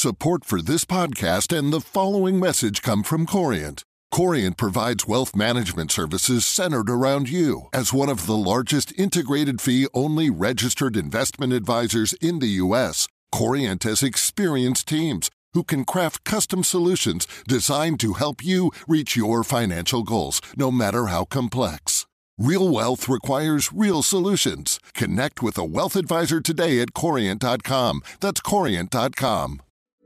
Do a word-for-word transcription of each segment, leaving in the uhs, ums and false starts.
Support for this podcast and the following message come from Corient. Corient provides wealth management services centered around you. As one of the largest integrated fee-only registered investment advisors in the U S, Corient has experienced teams who can craft custom solutions designed to help you reach your financial goals, no matter how complex. Real wealth requires real solutions. Connect with a wealth advisor today at corient dot com. That's corient dot com.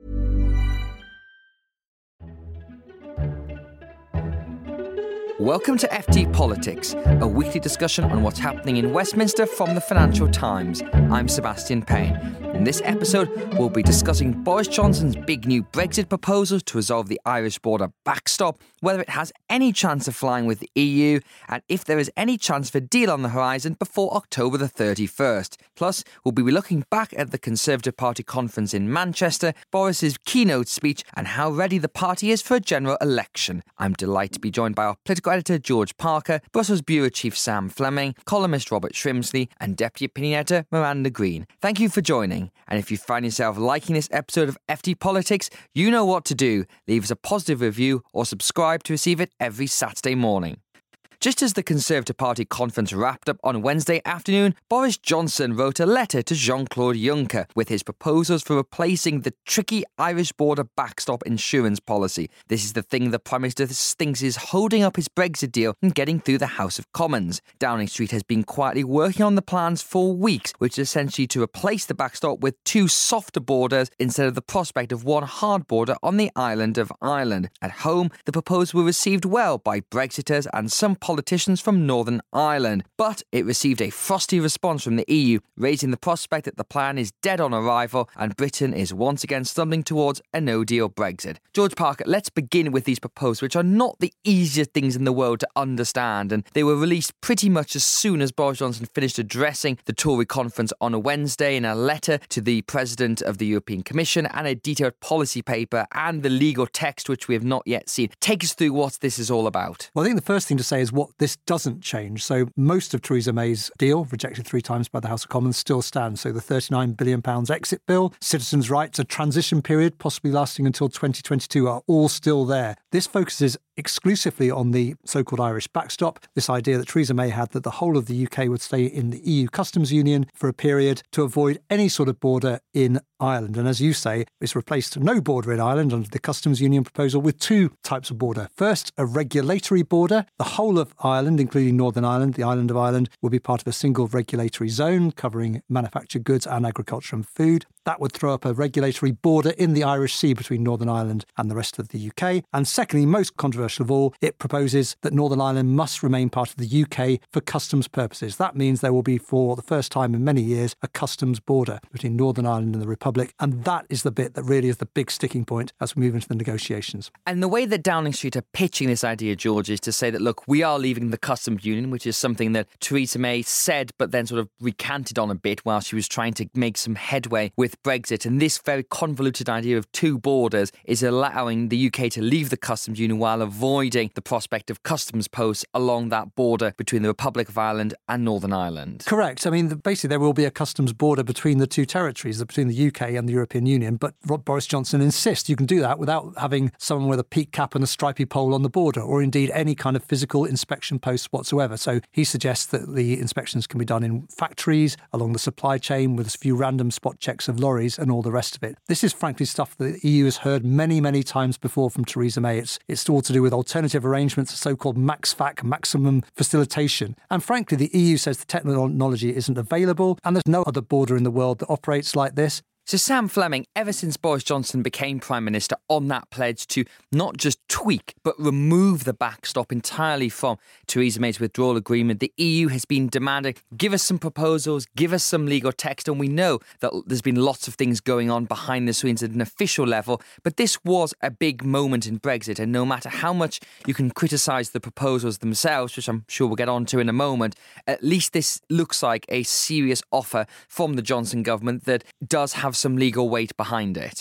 Welcome to F T Politics, a weekly discussion on what's happening in Westminster from the Financial Times. I'm Sebastian Payne. In this episode, we'll be discussing Boris Johnson's big new Brexit proposal to resolve the Irish border backstop, whether it has any chance of flying with the E U, and if there is any chance of a deal on the horizon before October the thirty-first. Plus, we'll be looking back at the Conservative Party conference in Manchester, Boris's keynote speech, and how ready the party is for a general election. I'm delighted to be joined by our political editor George Parker, Brussels Bureau Chief Sam Fleming, columnist Robert Shrimsley, and Deputy Opinion Editor Miranda Green. Thank you for joining. And if you find yourself liking this episode of F T Politics, you know what to do. Leave us a positive review or subscribe to receive it every Saturday morning. Just as the Conservative Party conference wrapped up on Wednesday afternoon, Boris Johnson wrote a letter to Jean-Claude Juncker with his proposals for replacing the tricky Irish border backstop insurance policy. This is the thing the Prime Minister thinks is holding up his Brexit deal and getting through the House of Commons. Downing Street has been quietly working on the plans for weeks, which is essentially to replace the backstop with two softer borders instead of the prospect of one hard border on the island of Ireland. At home, the proposals were received well by Brexiters and some politicians from Northern Ireland, but it received a frosty response from the E U, raising the prospect that the plan is dead on arrival and Britain is once again stumbling towards a no-deal Brexit. George Parker, let's begin with these proposals, which are not the easiest things in the world to understand, and they were released pretty much as soon as Boris Johnson finished addressing the Tory conference on a Wednesday in a letter to the President of the European Commission and a detailed policy paper and the legal text, which we have not yet seen. Take us through what this is all about. Well, I think the first thing to say is what this doesn't change. So most of Theresa May's deal, rejected three times by the House of Commons, still stands. So the thirty-nine billion pounds exit bill, citizens' rights, a transition period possibly lasting until twenty twenty-two are all still there. This focuses exclusively on the so-called Irish backstop, this idea that Theresa May had that the whole of the U K would stay in the E U customs union for a period to avoid any sort of border in Ireland. And as you say, it's replaced no border in Ireland under the customs union proposal with two types of border. First, a regulatory border. The whole of Ireland, including Northern Ireland, the island of Ireland, will be part of a single regulatory zone covering manufactured goods and agriculture and food. That would throw up a regulatory border in the Irish Sea between Northern Ireland and the rest of the U K. And secondly, most controversial of all, it proposes that Northern Ireland must remain part of the U K for customs purposes. That means there will be, for the first time in many years, a customs border between Northern Ireland and the Republic. And that is the bit that really is the big sticking point as we move into the negotiations. And the way that Downing Street are pitching this idea, George, is to say that, look, we are leaving the customs union, which is something that Theresa May said but then sort of recanted on a bit while she was trying to make some headway with Brexit. And this very convoluted idea of two borders is allowing the U K to leave the customs union while avoiding the prospect of customs posts along that border between the Republic of Ireland and Northern Ireland. Correct. I mean, basically there will be a customs border between the two territories, between the U K and the European Union, but Boris Johnson insists you can do that without having someone with a peak cap and a stripy pole on the border, or indeed any kind of physical inspection posts whatsoever. So he suggests that the inspections can be done in factories, along the supply chain, with a few random spot checks of lorries and all the rest of it. This is frankly stuff that the E U has heard many, many times before from Theresa May. It's, it's all to do with alternative arrangements, so-called max-fac, maximum facilitation. And frankly, the E U says the technology isn't available and there's no other border in the world that operates like this. So Sam Fleming, ever since Boris Johnson became Prime Minister on that pledge to not just tweak, but remove the backstop entirely from Theresa May's withdrawal agreement, the E U has been demanding, give us some proposals, give us some legal text. And we know that there's been lots of things going on behind the scenes at an official level. But this was a big moment in Brexit. And no matter how much you can criticise the proposals themselves, which I'm sure we'll get on to in a moment, at least this looks like a serious offer from the Johnson government that does have some legal weight behind it.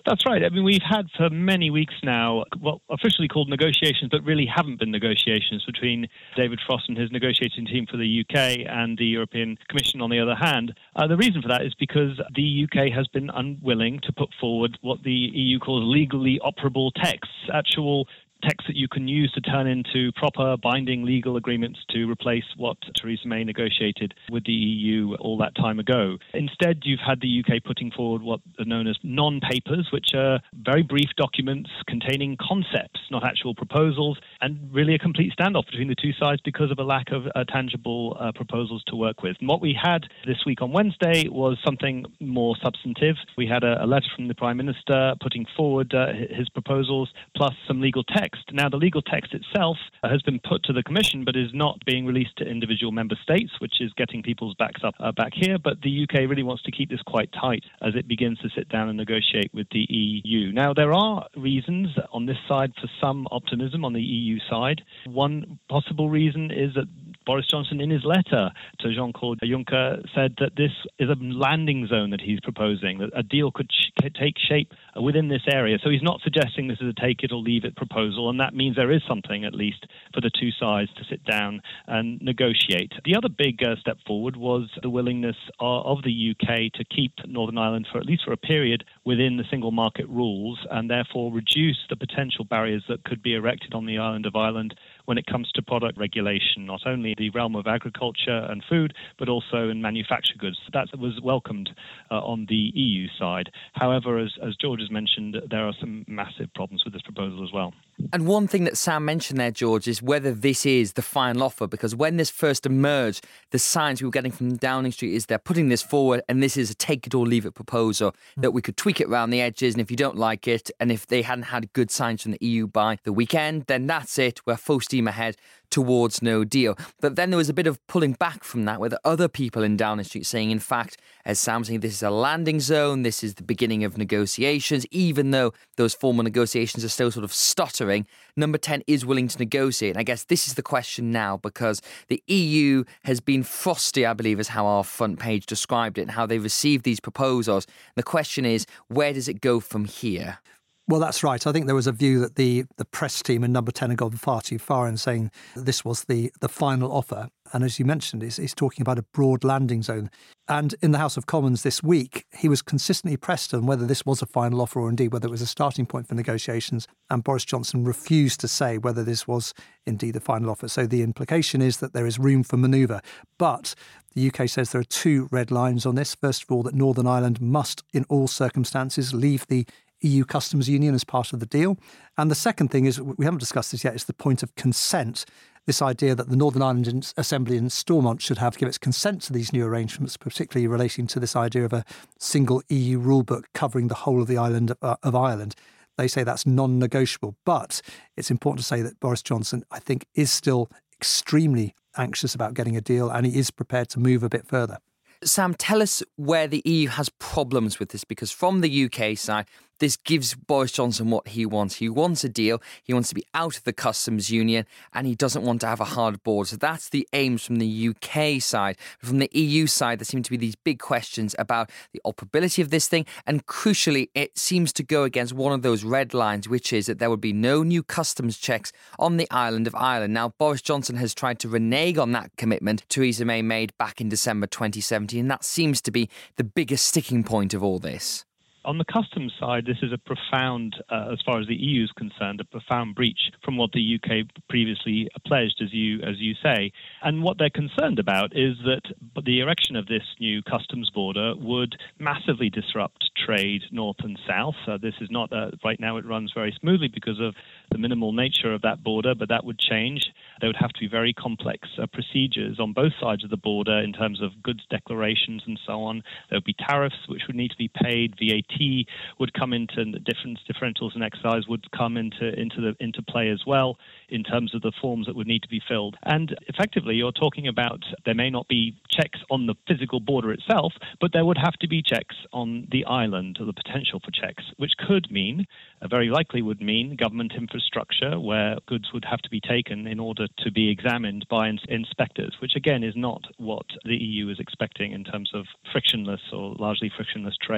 That's right. I mean, we've had for many weeks now, well, officially called negotiations, but really haven't been negotiations between David Frost and his negotiating team for the U K and the European Commission on the other hand. Uh, the reason for that is because the U K has been unwilling to put forward what the E U calls legally operable texts, actual text that you can use to turn into proper binding legal agreements to replace what Theresa May negotiated with the E U all that time ago. Instead, you've had the U K putting forward what are known as non-papers, which are very brief documents containing concepts, not actual proposals, and really a complete standoff between the two sides because of a lack of uh, tangible uh, proposals to work with. And what we had this week on Wednesday was something more substantive. We had a, a letter from the Prime Minister putting forward uh, his proposals, plus some legal text. Now, the legal text itself has been put to the Commission, but is not being released to individual member states, which is getting people's backs up uh, back here. But the U K really wants to keep this quite tight as it begins to sit down and negotiate with the E U. Now, there are reasons on this side for some optimism on the E U side. One possible reason is that Boris Johnson, in his letter to Jean-Claude Juncker, said that this is a landing zone that he's proposing, that a deal could sh- take shape within this area. So he's not suggesting this is a take-it-or-leave-it proposal, and that means there is something, at least, for the two sides to sit down and negotiate. The other big uh, step forward was the willingness of, of the U K to keep Northern Ireland, for at least for a period, within the single market rules, and therefore reduce the potential barriers that could be erected on the island of Ireland when it comes to product regulation, not only in the realm of agriculture and food, but also in manufactured goods. That was welcomed uh, on the E U side. However, as, as George has mentioned, there are some massive problems with this proposal as well. And one thing that Sam mentioned there, George, is whether this is the final offer, because when this first emerged, the signs we were getting from Downing Street is they're putting this forward and this is a take-it-or-leave-it proposal, mm. that we could tweak it around the edges, and if you don't like it, and if they hadn't had good signs from the E U by the weekend, then that's it, we're full steam ahead towards no deal. But then there was a bit of pulling back from that, with other people in Downing Street saying, in fact, as Sam saying, this is a landing zone, this is the beginning of negotiations, even though those formal negotiations are still sort of stuttering. Number ten is willing to negotiate. And I guess this is the question now, because the E U has been frosty, I believe, is how our front page described it, and how they received these proposals. The question is, where does it go from here? Well, that's right. I think there was a view that the, the press team in Number ten had gone far too far in saying that this was the, the final offer. And as you mentioned, he's, he's talking about a broad landing zone. And in the House of Commons this week, he was consistently pressed on whether this was a final offer or indeed whether it was a starting point for negotiations. And Boris Johnson refused to say whether this was indeed the final offer. So the implication is that there is room for manoeuvre. But the U K says there are two red lines on this. First of all, that Northern Ireland must, in all circumstances, leave the E U customs union as part of the deal. And the second thing is, we haven't discussed this yet, is the point of consent. This idea that the Northern Ireland Assembly in Stormont should have to give its consent to these new arrangements, particularly relating to this idea of a single E U rulebook covering the whole of the island of, uh, of Ireland. They say that's non-negotiable. But it's important to say that Boris Johnson, I think, is still extremely anxious about getting a deal, and he is prepared to move a bit further. Sam, tell us where the E U has problems with this, because from the U K side, this gives Boris Johnson what he wants. He wants a deal. He wants to be out of the customs union, and he doesn't want to have a hard border. So that's the aims from the U K side. From the E U side, there seem to be these big questions about the operability of this thing. And crucially, it seems to go against one of those red lines, which is that there would be no new customs checks on the island of Ireland. Now, Boris Johnson has tried to renege on that commitment Theresa May made back in December twenty seventeen. And that seems to be the biggest sticking point of all this. On the customs side, this is a profound, uh, as far as the E U is concerned, a profound breach from what the U K previously pledged, as you as you say. And what they're concerned about is that the erection of this new customs border would massively disrupt trade north and south. Uh, this is not, uh, right now it runs very smoothly because of the minimal nature of that border, but that would change. There would have to be very complex uh, procedures on both sides of the border in terms of goods declarations and so on. There would be tariffs which would need to be paid, V A T would come into the difference differentials and excise would come into into the into play as well in terms of the forms that would need to be filled. And effectively, you're talking about there may not be checks on the physical border itself, but there would have to be checks on the island, or the potential for checks, which could mean, uh, very likely would mean, government infrastructure where goods would have to be taken in order to be examined by ins- inspectors, which again is not what the E U is expecting in terms of frictionless or largely frictionless trade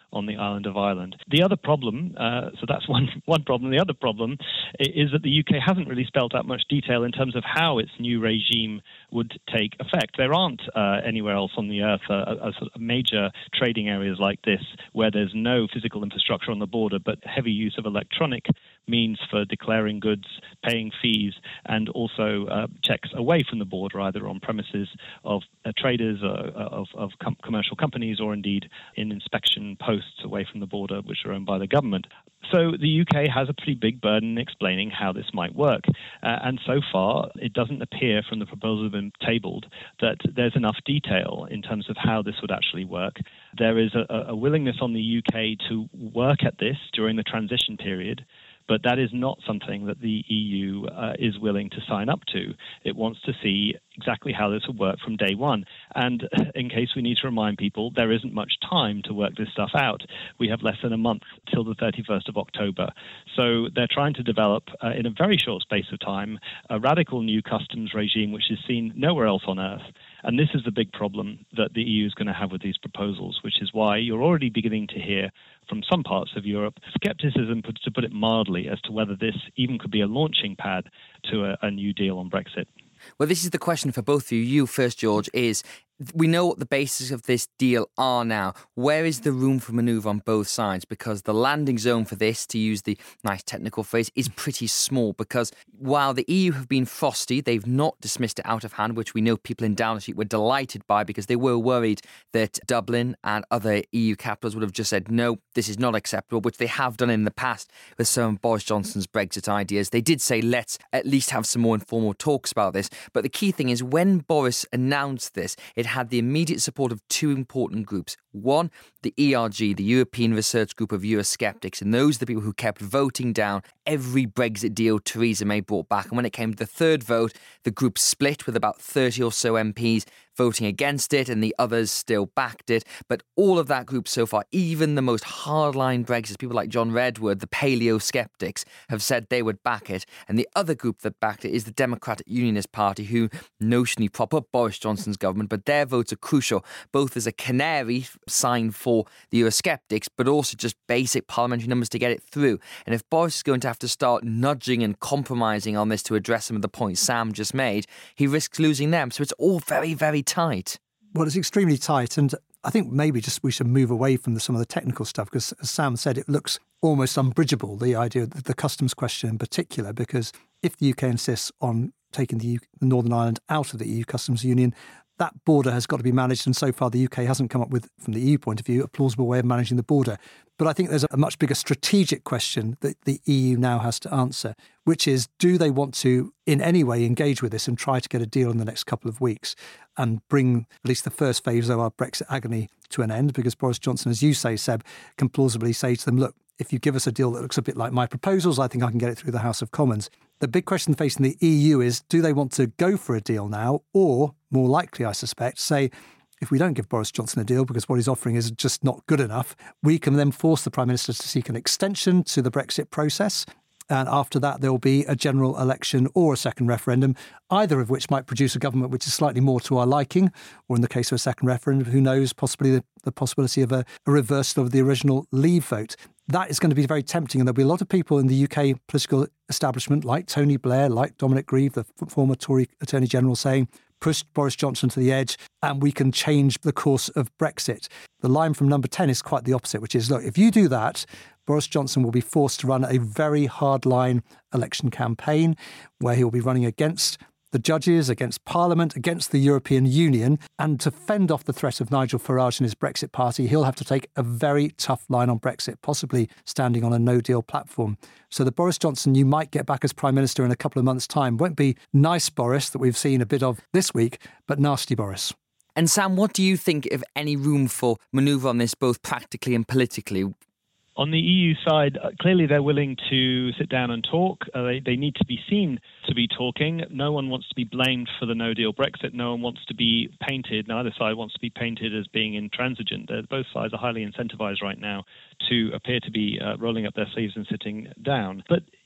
on the island of Ireland. The other problem, uh, so that's one one problem. The other problem is that the U K hasn't really spelled out much detail in terms of how its new regime would take effect. There aren't uh, anywhere else on the earth a, a sort of major trading areas like this where there's no physical infrastructure on the border, but heavy use of electronic means for declaring goods, paying fees, and also uh, checks away from the border, either on premises of uh, traders, uh, of, of com- commercial companies, or indeed in inspection posts away from the border, which are owned by the government. So the U K has a pretty big burden in explaining how this might work. Uh, and so far, it doesn't appear from the proposal that have been tabled that there's enough detail in terms of how this would actually work. There is a, a willingness on the U K to work at this during the transition period, but that is not something that the E U uh, is willing to sign up to. It wants to see exactly how this will work from day one. And in case we need to remind people, there isn't much time to work this stuff out. We have less than a month till the thirty-first of October. So they're trying to develop, uh, in a very short space of time, a radical new customs regime which is seen nowhere else on earth. And this is the big problem that the E U is going to have with these proposals, which is why you're already beginning to hear from some parts of Europe skepticism, to put it mildly, as to whether this even could be a launching pad to a, a new deal on Brexit. Well, this is the question for both of you. You first, George, is we know what the basis of this deal are now. Where is the room for manoeuvre on both sides? Because the landing zone for this, to use the nice technical phrase, is pretty small. Because while the E U have been frosty, they've not dismissed it out of hand, which we know people in Downing Street were delighted by, because they were worried that Dublin and other E U capitals would have just said, no, this is not acceptable, which they have done in the past with some of Boris Johnson's Brexit ideas. They did say, let's at least have some more informal talks about this. But the key thing is, when Boris announced this, it had the immediate support of two important groups. One, the E R G, the European Research Group of Eurosceptics, and those are the people who kept voting down every Brexit deal Theresa May brought back. And when it came to the third vote, the group split with about thirty or so M Ps voting against it, and the others still backed it. But all of that group so far, even the most hardline Brexit, people like John Redwood, the paleo-skeptics, have said they would back it. And the other group that backed it is the Democratic Unionist Party, who notionally prop up Boris Johnson's government, but their votes are crucial, both as a canary sign for the Eurosceptics, but also just basic parliamentary numbers to get it through. And if Boris is going to have to start nudging and compromising on this to address some of the points Sam just made, he risks losing them. So it's all very, very tight. Well, it's extremely tight, and I think maybe just we should move away from the, some of the technical stuff, because as Sam said, it looks almost unbridgeable, the idea of the customs question in particular, because if the U K insists on taking the, U- the Northern Ireland out of the E U customs union, that border has got to be managed, and so far the U K hasn't come up with, from the E U point of view, a plausible way of managing the border. But I think there's a much bigger strategic question that the E U now has to answer, which is, do they want to in any way engage with this and try to get a deal in the next couple of weeks and bring at least the first phase of our Brexit agony to an end? Because Boris Johnson, as you say, Seb, can plausibly say to them, look, if you give us a deal that looks a bit like my proposals, I think I can get it through the House of Commons. The big question facing the E U is, do they want to go for a deal now, or more likely, I suspect, say, if we don't give Boris Johnson a deal because what he's offering is just not good enough, we can then force the Prime Minister to seek an extension to the Brexit process. And after that, there will be a general election or a second referendum, either of which might produce a government which is slightly more to our liking, or in the case of a second referendum, who knows, possibly the, the possibility of a, a reversal of the original Leave vote. That is going to be very tempting, and there'll be a lot of people in the U K political establishment, like Tony Blair, like Dominic Grieve, the f- former Tory Attorney General, saying, push Boris Johnson to the edge and we can change the course of Brexit. The line from number ten is quite the opposite, which is, look, if you do that, Boris Johnson will be forced to run a very hard-line election campaign where he will be running against the judges, against Parliament, against the European Union. And to fend off the threat of Nigel Farage and his Brexit party, he'll have to take a very tough line on Brexit, possibly standing on a no-deal platform. So the Boris Johnson you might get back as Prime Minister in a couple of months' time won't be nice Boris that we've seen a bit of this week, but nasty Boris. And Sam, what do you think of any room for manoeuvre on this, both practically and politically? On the E U side, uh, clearly they're willing to sit down and talk. Uh, they, they need to be seen to be talking. No one wants to be blamed for the no-deal Brexit. No one wants to be painted, neither side wants to be painted as being intransigent. Uh, both sides are highly incentivized right now to appear to be uh, rolling up their sleeves and sitting down. But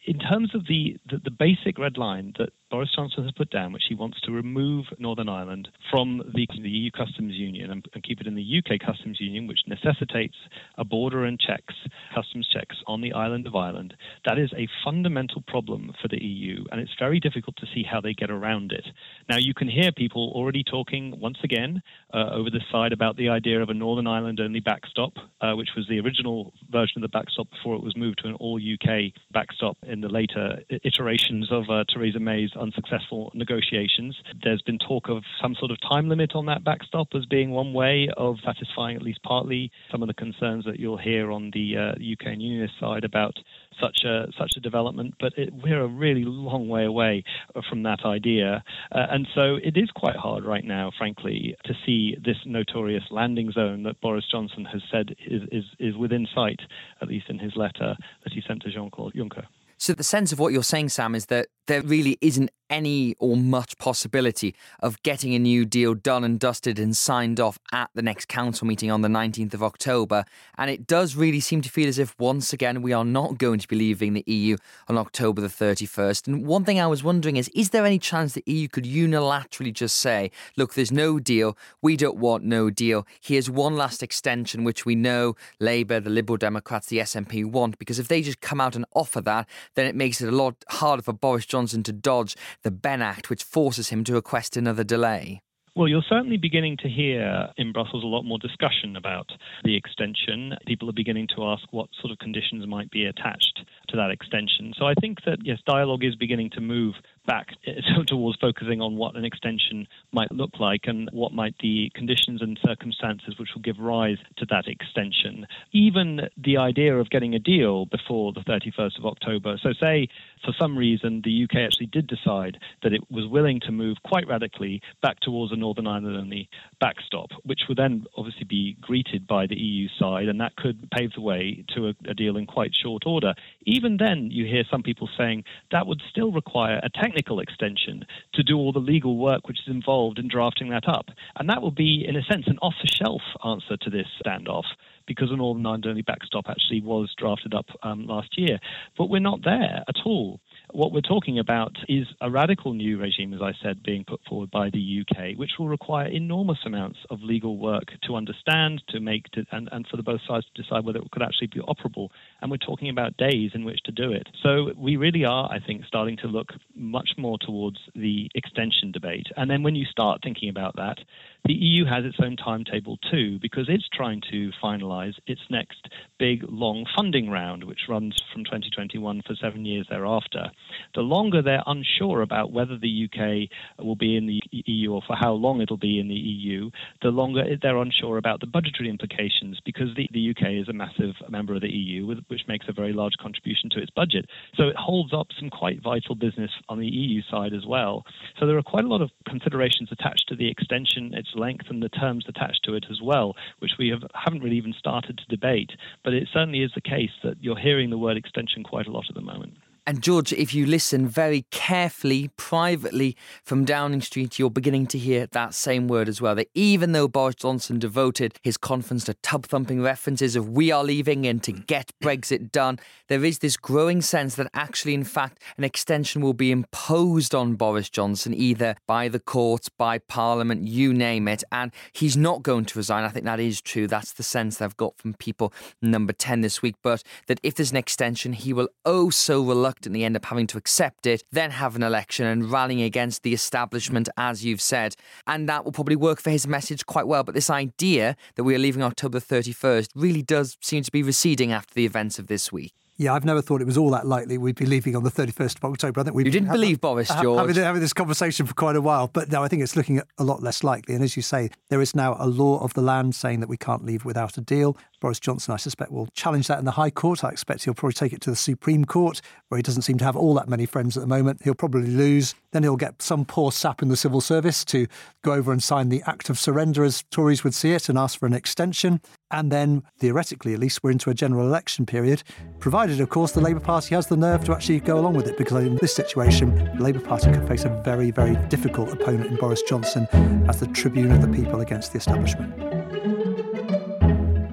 in terms of the, the, the basic red line that Boris Johnson has put down, which he wants to remove Northern Ireland from the, the E U customs union and, and keep it in the U K customs union, which necessitates a border and checks, customs checks on the island of Ireland, that is a fundamental problem for the E U, and it's very difficult to see how they get around it. Now, you can hear people already talking once again uh, over the side about the idea of a Northern Ireland-only backstop, uh, which was the original version of the backstop before it was moved to an all-U K backstop in the later iterations of uh, Theresa May's unsuccessful negotiations. There's been talk of some sort of time limit on that backstop as being one way of satisfying at least partly some of the concerns that you'll hear on the uh, U K and Unionist side about such a such a development, but it, we're a really long way away from that idea. Uh, and so it is quite hard right now, frankly, to see this notorious landing zone that Boris Johnson has said is, is, is within sight, at least in his letter that he sent to Jean-Claude Juncker. So the sense of what you're saying, Sam, is that there really isn't any or much possibility of getting a new deal done and dusted and signed off at the next council meeting on the nineteenth of October. And it does really seem to feel as if once again we are not going to be leaving the E U on October the thirty-first. And one thing I was wondering is, is there any chance the E U could unilaterally just say, look, there's no deal, we don't want no deal, here's one last extension which we know Labour, the Liberal Democrats, the S N P want, because if they just come out and offer that, then it makes it a lot harder for Boris Johnson to dodge the Benn Act, which forces him to request another delay. Well, you're certainly beginning to hear in Brussels a lot more discussion about the extension. People are beginning to ask what sort of conditions might be attached to that extension. So I think that, yes, dialogue is beginning to move back towards focusing on what an extension might look like and what might the conditions and circumstances which will give rise to that extension. Even the idea of getting a deal before the thirty-first of October. So say, for some reason, the U K actually did decide that it was willing to move quite radically back towards a Northern Ireland-only backstop, which would then obviously be greeted by the E U side, and that could pave the way to a, a deal in quite short order. Even then, you hear some people saying that would still require a technical extension to do all the legal work which is involved in drafting that up. And that will be, in a sense, an off-the-shelf answer to this standoff, because a Northern Ireland-only backstop actually was drafted up um, last year. But we're not there at all. What we're talking about is a radical new regime, as I said, being put forward by the U K, which will require enormous amounts of legal work to understand, to make, to, and, and for the both sides to decide whether it could actually be operable. And we're talking about days in which to do it. So we really are, I think, starting to look much more towards the extension debate. And then when you start thinking about that, the E U has its own timetable too, because it's trying to finalise its next big, long funding round, which runs from twenty twenty-one for seven years thereafter. The longer they're unsure about whether the U K will be in the E U or for how long it'll be in the E U, the longer they're unsure about the budgetary implications, because the, the U K is a massive member of the E U, with, which makes a very large contribution to its budget. So it holds up some quite vital business on the E U side as well. So there are quite a lot of considerations attached to the extension, its length, and the terms attached to it as well, which we have, haven't really even started to debate. But it certainly is the case that you're hearing the word extension quite a lot at the moment. And George, if you listen very carefully, privately from Downing Street, you're beginning to hear that same word as well. That even though Boris Johnson devoted his conference to tub-thumping references of we are leaving and to get Brexit done, there is this growing sense that actually, in fact, an extension will be imposed on Boris Johnson, either by the courts, by Parliament, you name it, and he's not going to resign. I think that is true. That's the sense that I've got from people number ten this week. But that if there's an extension, he will oh so reluctantly reluctantly end up having to accept it, then have an election and rallying against the establishment, as you've said. And that will probably work for his message quite well. But this idea that we are leaving October thirty-first really does seem to be receding after the events of this week. Yeah, I've never thought it was all that likely we'd be leaving on the thirty-first of October. I think we You didn't have, believe Boris, George. Having, having this conversation for quite a while. But no, I think it's looking a lot less likely. And as you say, there is now a law of the land saying that we can't leave without a deal. Boris Johnson, I suspect, will challenge that in the High Court. I expect he'll probably take it to the Supreme Court, where he doesn't seem to have all that many friends at the moment. He'll probably lose. Then he'll get some poor sap in the civil service to go over and sign the Act of Surrender, as Tories would see it, and ask for an extension. And then, theoretically, at least, we're into a general election period, provided, of course, the Labour Party has the nerve to actually go along with it, because in this situation, the Labour Party could face a very, very difficult opponent in Boris Johnson as the tribune of the people against the establishment.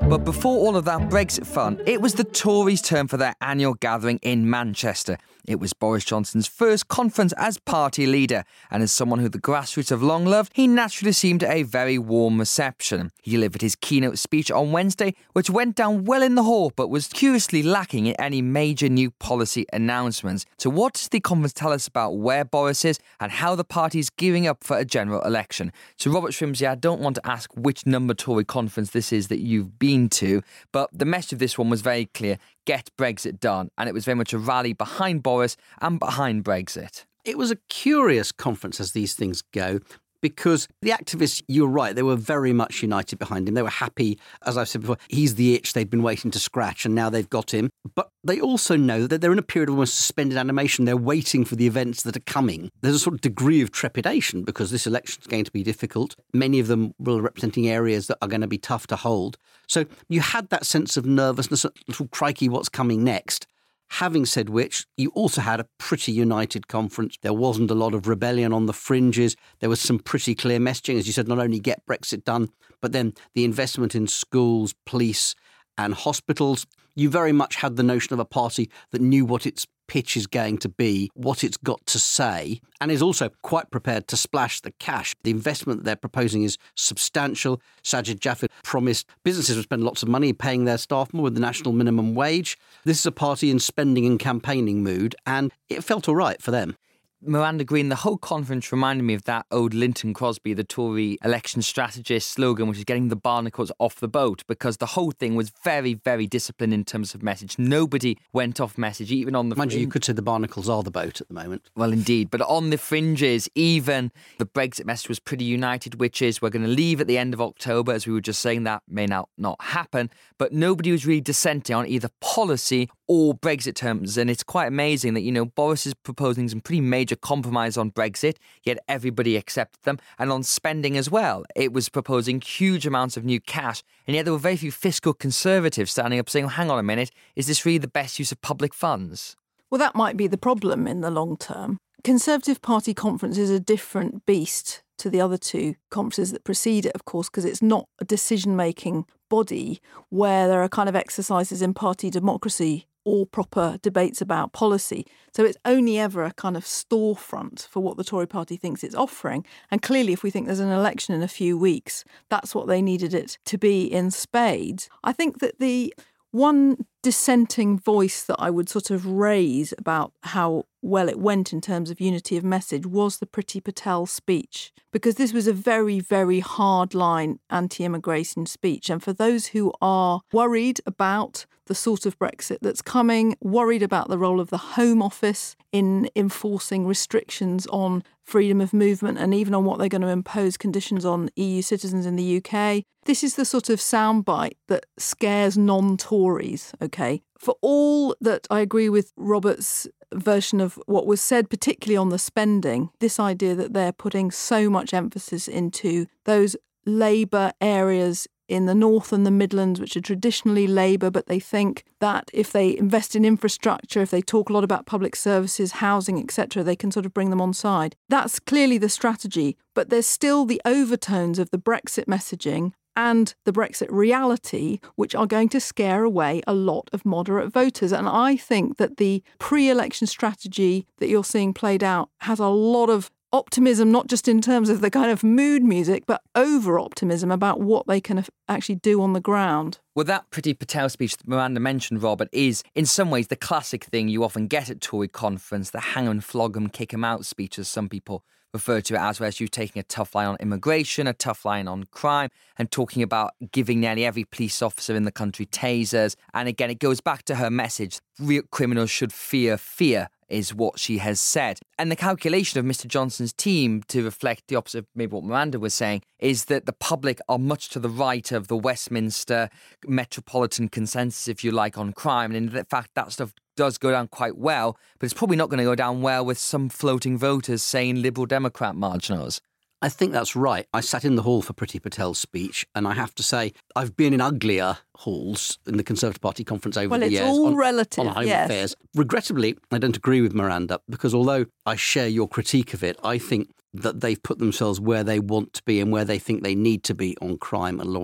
But before all of that Brexit fun, it was the Tories' turn for their annual gathering in Manchester. It was Boris Johnson's first conference as party leader, and as someone who the grassroots have long loved, he naturally received a very warm reception. He delivered his keynote speech on Wednesday, which went down well in the hall, but was curiously lacking in any major new policy announcements. So what does the conference tell us about where Boris is and how the party is gearing up for a general election? So Robert Shrimsley, I don't want to ask which number Tory conference this is that you've been to, but the message of this one was very clear. Get Brexit done. And it was very much a rally behind Boris and behind Brexit. It was a curious conference as these things go, because the activists, you're right, they were very much united behind him. They were happy, as I've said before, he's the itch they'd been waiting to scratch and now they've got him. But they also know that they're in a period of almost suspended animation. They're waiting for the events that are coming. There's a sort of degree of trepidation because this election is going to be difficult. Many of them will representing areas that are going to be tough to hold. So you had that sense of nervousness, little crikey, what's coming next. Having said which, you also had a pretty united conference. There wasn't a lot of rebellion on the fringes. There was some pretty clear messaging, as you said, not only get Brexit done, but then the investment in schools, police and hospitals. You very much had the notion of a party that knew what its pitch is going to be, what it's got to say, and is also quite prepared to splash the cash. The investment that they're proposing is substantial. Sajid Javid promised businesses would spend lots of money paying their staff more with the national minimum wage. This is a party in spending and campaigning mood, and it felt all right for them. Miranda Green, the whole conference reminded me of that old Linton Crosby, the Tory election strategist slogan, which is getting the barnacles off the boat, because the whole thing was very, very disciplined in terms of message. Nobody went off message, even on the... Mind you, you could say the barnacles are the boat at the moment. Well, indeed. But on the fringes, even the Brexit message was pretty united, which is we're going to leave at the end of October, as we were just saying. That may now not happen. But nobody was really dissenting on either policy or Brexit terms. And it's quite amazing that, you know, Boris is proposing some pretty major compromise on Brexit, yet everybody accepted them. And on spending as well, it was proposing huge amounts of new cash, and yet there were very few fiscal conservatives standing up saying, well, hang on a minute, is this really the best use of public funds? Well, that might be the problem in the long term. Conservative Party conference is a different beast to the other two conferences that precede it, of course, because it's not a decision-making body where there are kind of exercises in party democracy or proper debates about policy. So it's only ever a kind of storefront for what the Tory party thinks it's offering. And clearly, if we think there's an election in a few weeks, that's what they needed it to be in spades. I think that the one dissenting voice that I would sort of raise about how well it went in terms of unity of message was the Priti Patel speech, because this was a very, very hardline anti-immigration speech. And for those who are worried about the sort of Brexit that's coming, worried about the role of the Home Office in enforcing restrictions on freedom of movement and even on what they're going to impose conditions on E U citizens in the U K, this is the sort of soundbite that scares non-Tories, OK? For all that I agree with Robert's version of what was said, particularly on the spending, this idea that they're putting so much emphasis into those Labour areas in the North and the Midlands, which are traditionally Labour, but they think that if they invest in infrastructure, if they talk a lot about public services, housing, et cetera, they can sort of bring them on side. That's clearly the strategy, but there's still the overtones of the Brexit messaging and the Brexit reality, which are going to scare away a lot of moderate voters. And I think that the pre-election strategy that you're seeing played out has a lot of optimism, not just in terms of the kind of mood music, but over-optimism about what they can actually do on the ground. Well, that Priti Patel speech that Miranda mentioned, Robert, is in some ways the classic thing you often get at Tory conference, the hang 'em, flog 'em, kick 'em out speech, as some people refer to it as, whereas you taking a tough line on immigration, a tough line on crime, and talking about giving nearly every police officer in the country tasers. And again, it goes back to her message, real criminals should fear fear, is what she has said. And the calculation of Mister Johnson's team, to reflect the opposite of maybe what Miranda was saying, is that the public are much to the right of the Westminster metropolitan consensus, if you like, on crime. And in fact, that stuff does go down quite well, but it's probably not going to go down well with some floating voters saying Liberal Democrat marginals. I think that's right. I sat in the hall for Priti Patel's speech, and I have to say, I've been in uglier halls in the Conservative Party conference over well, the years. Well, it's all on, relative, on Home yes. Affairs. Regrettably, I don't agree with Miranda, because although I share your critique of it, I think that they've put themselves where they want to be and where they think they need to be on crime and law and order.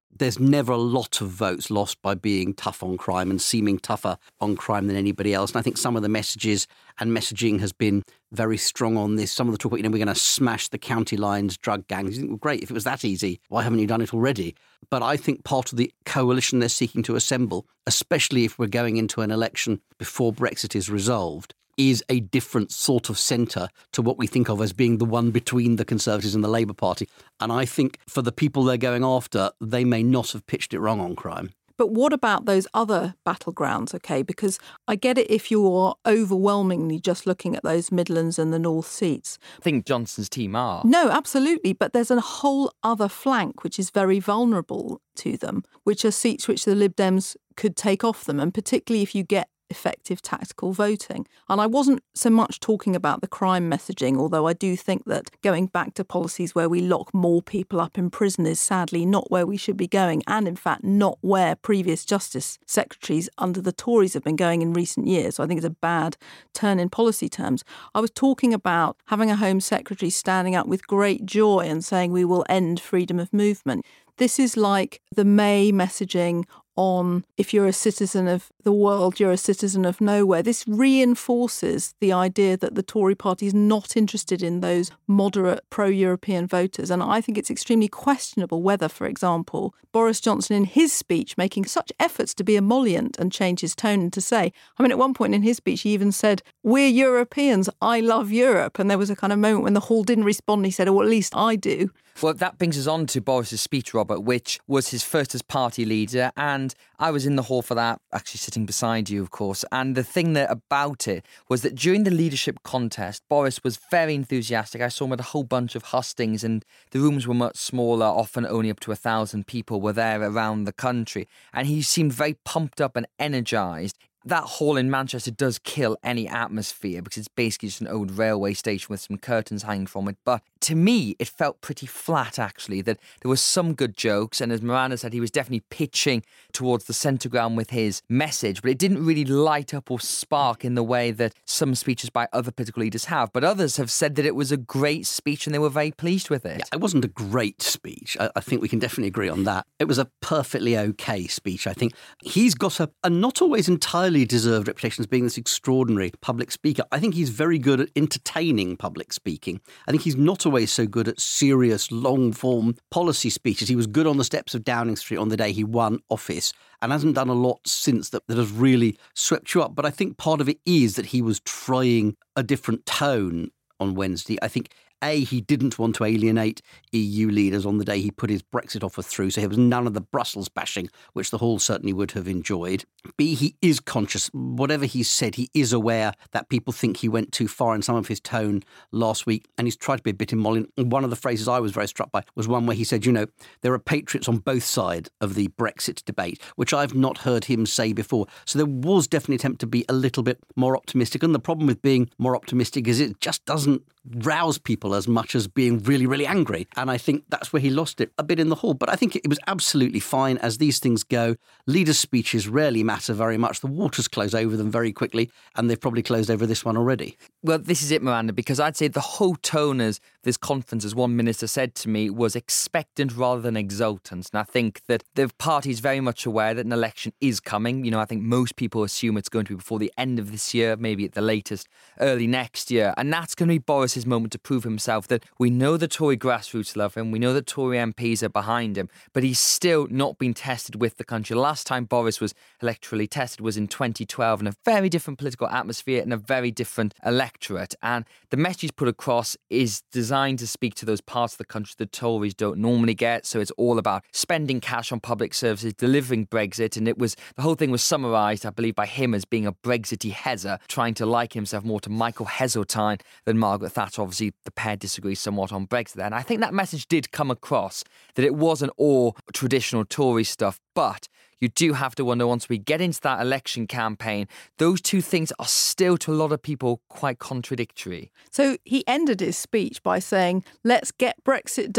there's never a lot of votes lost by being tough on crime and seeming tougher on crime than anybody else. And I think some of the messages and messaging has been very strong on this. Some of the talk about, you know, we're going to smash the county lines, drug gangs. You think, well, great, if it was that easy, why haven't you done it already? But I think part of the coalition they're seeking to assemble, especially if we're going into an election before Brexit is resolved, is a different sort of centre to what we think of as being the one between the Conservatives and the Labour Party. And I think for the people they're going after, they may not have pitched it wrong on crime. But what about those other battlegrounds, OK? Because I get it if you're overwhelmingly just looking at those Midlands and the North seats. I think Johnson's team are. No, absolutely. But there's a whole other flank which is very vulnerable to them, which are seats which the Lib Dems could take off them. And particularly if you get effective tactical voting. And I wasn't so much talking about the crime messaging, although I do think that going back to policies where we lock more people up in prison is sadly not where we should be going, and in fact not where previous Justice Secretaries under the Tories have been going in recent years. So I think it's a bad turn in policy terms. I was talking about having a Home Secretary standing up with great joy and saying we will end freedom of movement. This is like the May messaging on if you're a citizen of the world, you're a citizen of nowhere. This reinforces the idea that the Tory party is not interested in those moderate pro-European voters. And I think it's extremely questionable whether, for example, Boris Johnson in his speech making such efforts to be emollient and change his tone and to say, I mean, at one point in his speech, he even said, we're Europeans, I love Europe. And there was a kind of moment when the hall didn't respond. He said, oh, at least I do. Well, that brings us on to Boris's speech, Robert, which was his first as party leader. And I was in the hall for that, actually sitting beside you, of course. And the thing that about it was that during the leadership contest, Boris was very enthusiastic. I saw him at a whole bunch of hustings and the rooms were much smaller, often only up to a thousand people were there around the country. And he seemed very pumped up and energised. That hall in Manchester does kill any atmosphere because it's basically just an old railway station with some curtains hanging from it. But to me, it felt pretty flat, actually, that there was some good jokes. And as Miranda said, he was definitely pitching towards the centre ground with his message. But it didn't really light up or spark in the way that some speeches by other political leaders have. But others have said that it was a great speech and they were very pleased with it. Yeah, it wasn't a great speech. I, I think we can definitely agree on that. It was a perfectly okay speech, I think. He's got a, a not always entirely deserved reputation as being this extraordinary public speaker. I think he's very good at entertaining public speaking. I think he's not always so good at serious, long-form policy speeches. He was good on the steps of Downing Street on the day he won office and hasn't done a lot since that, that has really swept you up. But I think part of it is that he was trying a different tone on Wednesday. I think A, he didn't want to alienate E U leaders on the day he put his Brexit offer through, so there was none of the Brussels bashing, which the Hall certainly would have enjoyed. B, he is conscious, whatever he's said, he is aware that people think he went too far in some of his tone last week, and he's tried to be a bit emollient. And one of the phrases I was very struck by was one where he said, you know, there are patriots on both sides of the Brexit debate, which I've not heard him say before. So there was definitely an attempt to be a little bit more optimistic. And the problem with being more optimistic is it just doesn't rouse people as much as being really, really angry. And I think that's where he lost it a bit in the hall. But I think it was absolutely fine as these things go. Leaders' speeches rarely matter very much. The waters close over them very quickly, and they've probably closed over this one already. Well, this is it, Miranda, because I'd say the whole tone of this conference, as one minister said to me, was expectant rather than exultant. And I think that the party is very much aware that an election is coming. You know, I think most people assume it's going to be before the end of this year, maybe at the latest early next year. And that's going to be Boris's moment to prove himself that we know the Tory grassroots love him, we know that Tory M Ps are behind him, but he's still not been tested with the country. The last time Boris was electorally tested was in twenty twelve in a very different political atmosphere and a very different electorate. And the message he's put across is designed to speak to those parts of the country the Tories don't normally get. So it's all about spending cash on public services, delivering Brexit. And it was the whole thing was summarised, I believe, by him as being a Brexity Hezza, trying to liken himself more to Michael Heseltine than Margaret Thatcher. Obviously, the pair disagree somewhat on Brexit there. And I think that message did come across, that it wasn't all traditional Tory stuff, but you do have to wonder, once we get into that election campaign, those two things are still, to a lot of people, quite contradictory. So he ended his speech by saying, let's get Brexit done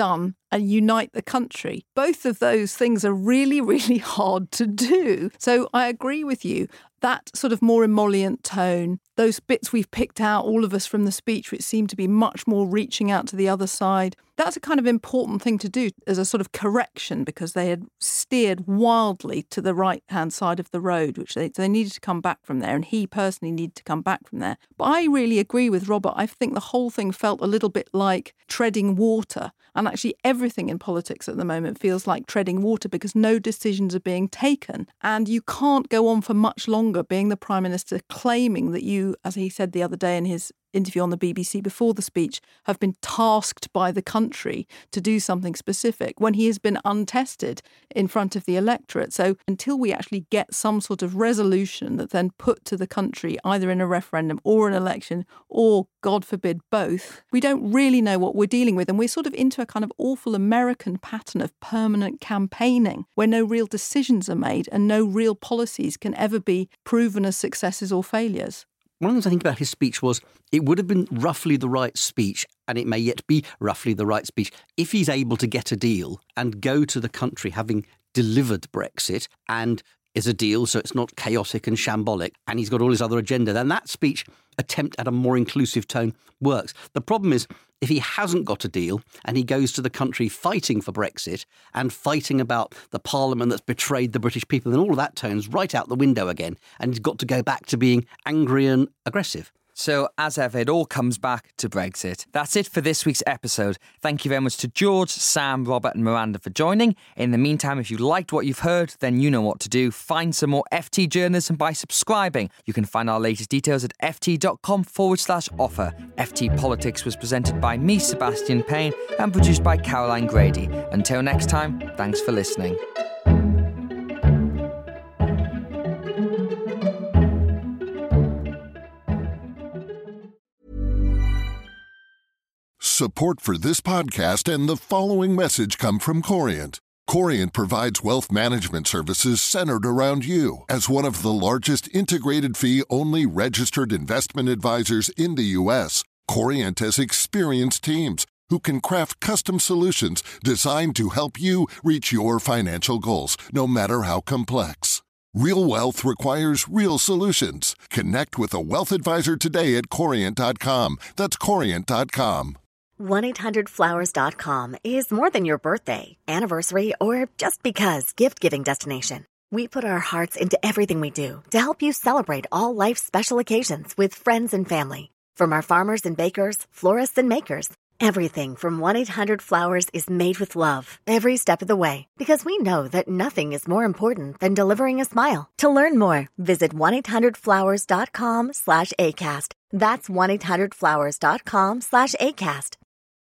and unite the country. Both of those things are really, really hard to do. So I agree with you. That sort of more emollient tone, those bits we've picked out, all of us from the speech, which seem to be much more reaching out to the other side, that's a kind of important thing to do as a sort of correction, because they had steered wildly to the right-hand side of the road, which they, they needed to come back from there, and he personally needed to come back from there. But I really agree with Robert. I think the whole thing felt a little bit like treading water. And actually everything in politics at the moment feels like treading water, because no decisions are being taken. And you can't go on for much longer being the Prime Minister claiming that you, as he said the other day in his interview on the B B C before the speech, have been tasked by the country to do something specific when he has been untested in front of the electorate. So until we actually get some sort of resolution that then put to the country, either in a referendum or an election, or God forbid both, we don't really know what we're dealing with. And we're sort of into a kind of awful American pattern of permanent campaigning where no real decisions are made and no real policies can ever be proven as successes or failures. One of the things I think about his speech was it would have been roughly the right speech, and it may yet be roughly the right speech, if he's able to get a deal and go to the country having delivered Brexit and is a deal, so it's not chaotic and shambolic, and he's got all his other agenda, then that speech attempt at a more inclusive tone works. The problem is, if he hasn't got a deal and he goes to the country fighting for Brexit and fighting about the parliament that's betrayed the British people, then all of that tone's right out the window again, and he's got to go back to being angry and aggressive. So, as ever, it all comes back to Brexit. That's it for this week's episode. Thank you very much to George, Sam, Robert and Miranda for joining. In the meantime, if you liked what you've heard, then you know what to do. Find some more F T journalism by subscribing. You can find our latest details at ft.com forward slash offer. F T Politics was presented by me, Sebastian Payne, and produced by Caroline Grady. Until next time, thanks for listening. Support for this podcast and the following message come from Corient. Corient provides wealth management services centered around you. As one of the largest integrated fee-only registered investment advisors in the U S, Corient has experienced teams who can craft custom solutions designed to help you reach your financial goals, no matter how complex. Real wealth requires real solutions. Connect with a wealth advisor today at corient dot com. That's corient dot com. one eight hundred flowers dot com is more than your birthday, anniversary, or just because gift-giving destination. We put our hearts into everything we do to help you celebrate all life's special occasions with friends and family. From our farmers and bakers, florists and makers, everything from one eight hundred flowers is made with love every step of the way, because we know that nothing is more important than delivering a smile. To learn more, visit one eight hundred flowers dot com slash ACAST. That's one eight hundred flowers dot com slash ACAST.